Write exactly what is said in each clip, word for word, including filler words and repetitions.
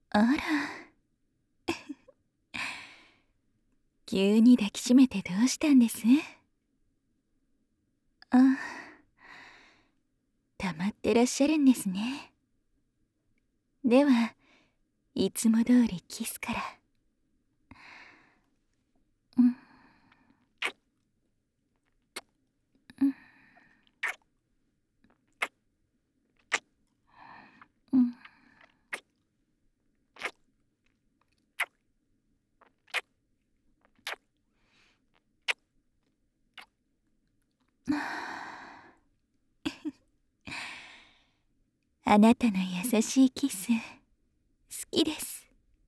あら、急に抱きしめてどうしたんです？あ、溜まってらっしゃるんですね。では、いつも通りキスから。うん、うん、うん。あなたの優しいキス、好きです。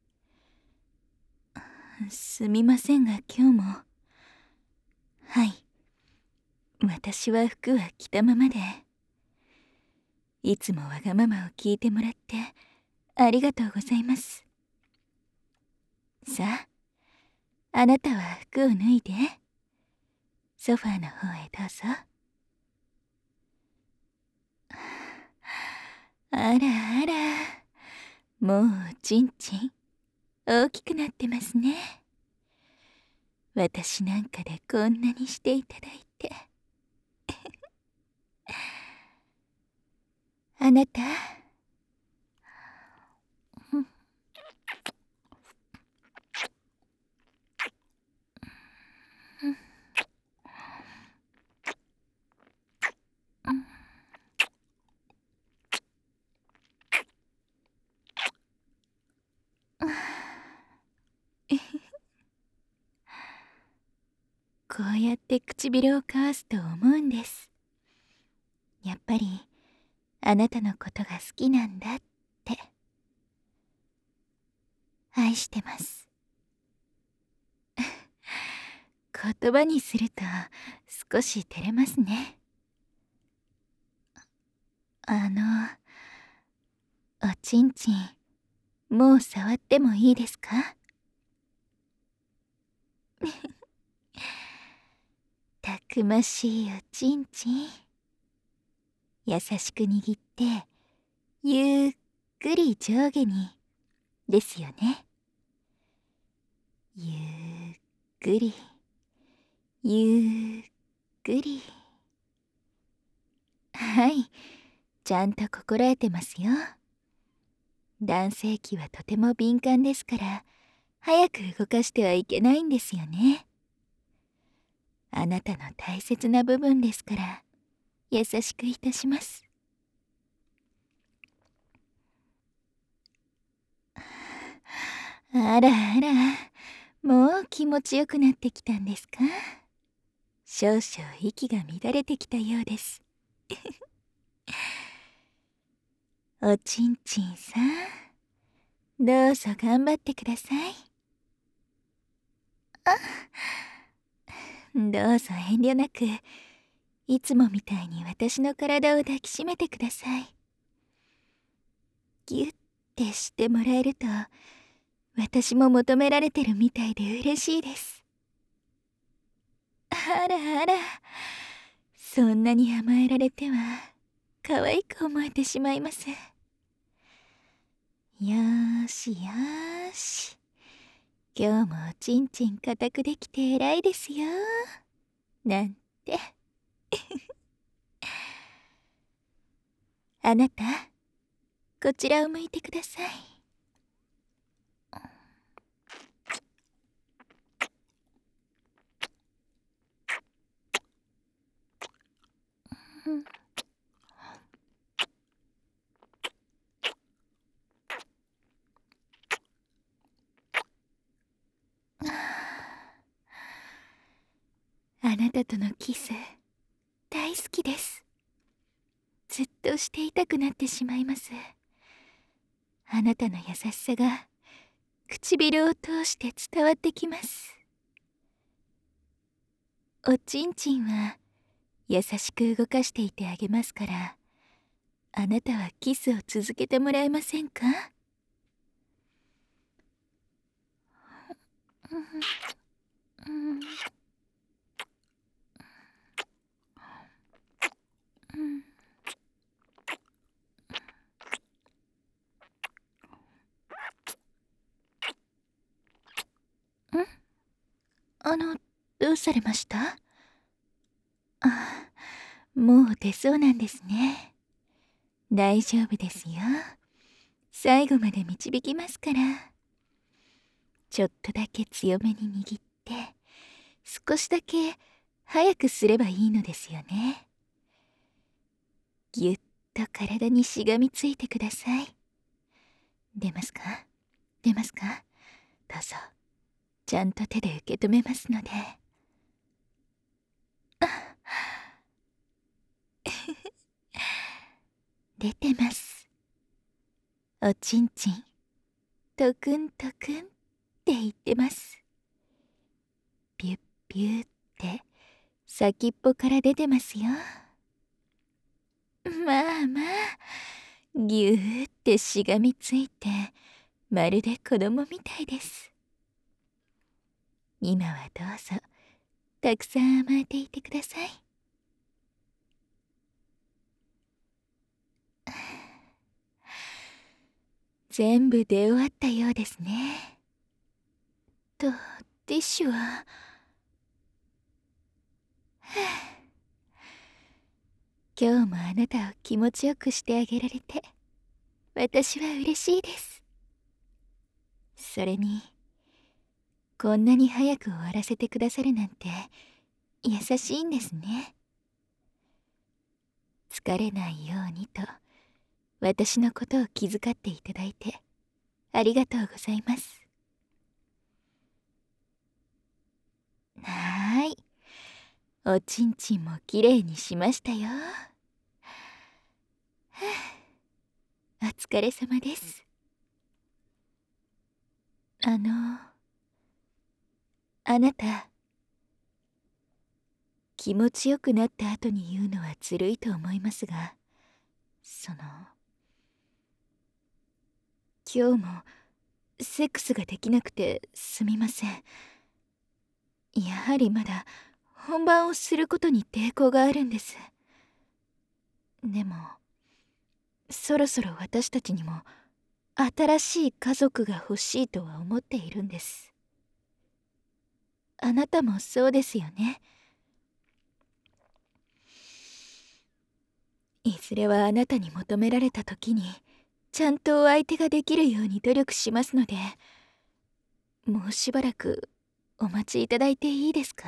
すみませんが今日も。はい。私は服は着たままで。いつもわがままを聞いてもらってありがとうございます。さあ、あなたは服を脱いで、ソファーの方へどうぞ。あらあら、もうちんちん大きくなってますね。私なんかでこんなにしていただいて。あなた、うん、うん、こうやって唇を交わすと思うんです。やっぱりあなたのことが好きなんだって。愛してます。言葉にすると少し照れますね。あの、おちんちん、もう触ってもいいですか？たくましいおちんちん。優しく握って、ゆっくり上下に、ですよね。ゆっくり、ゆっくり。はい、ちゃんと心得てますよ。男性器はとても敏感ですから、早く動かしてはいけないんですよね。あなたの大切な部分ですから、優しくいたします。あらあら、もう気持ちよくなってきたんですか？少々息が乱れてきたようです。おちんちんさん、どうぞ頑張ってください。どうぞ遠慮なく、いつもみたいに私の体を抱きしめてください。ギュッてしてもらえると、私も求められてるみたいで嬉しいです。あらあら、そんなに甘えられては可愛く思えてしまいます。よーしよーし、今日もおちんちん固くできて偉いですよなんて。あなた、こちらを向いてください。うん、あなたとのキス大好きです。ずっとしていたくなってしまいます。あなたの優しさが唇を通して伝わってきます。おちんちんは優しく動かしていてあげますから、あなたはキスを続けてもらえませんか？うん、うん、 あの、どうされました？あ、もう出そうなんですね。大丈夫ですよ。最後まで導きますから。ちょっとだけ強めに握って、少しだけ早くすればいいのですよね。ぎゅっと体にしがみついてください。出ますか？出ますか？どうぞ。ちゃんと手で受け止めますので。出てます。おちんちん、とくんとくんって言ってます。ピュッピュッって先っぽから出てますよ。まあまあ、ぎゅーってしがみついて、まるで子供みたいです。今はどうぞ、たくさん甘えていてください。全部出終わったようですね。と、ティッシュは、はあ、今日もあなたを気持ちよくしてあげられて、私は嬉しいです。それに、こんなに早く終わらせてくださるなんて、優しいんですね。疲れないようにと、私のことを気遣っていただいて、ありがとうございます。はーい。おちんちんもきれいにしましたよ。はあ、お疲れ様です。あの、あなた、気持ちよくなった後に言うのはずるいと思いますが、その、今日もセックスができなくてすみません。やはりまだ本番をすることに抵抗があるんです。でも、そろそろ私たちにも新しい家族が欲しいとは思っているんです。あなたもそうですよね。いずれはあなたに求められた時にちゃんとお相手ができるように努力しますので、もうしばらくお待ちいただいていいですか？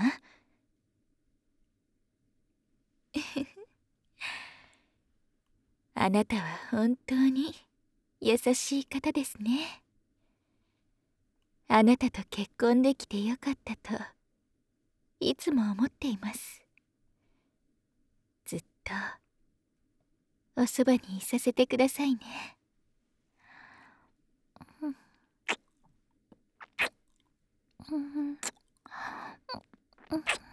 あなたは本当に優しい方ですね。あなたと結婚できてよかったといつも思っています。ずっとおそばにいさせてくださいね。うんうんうん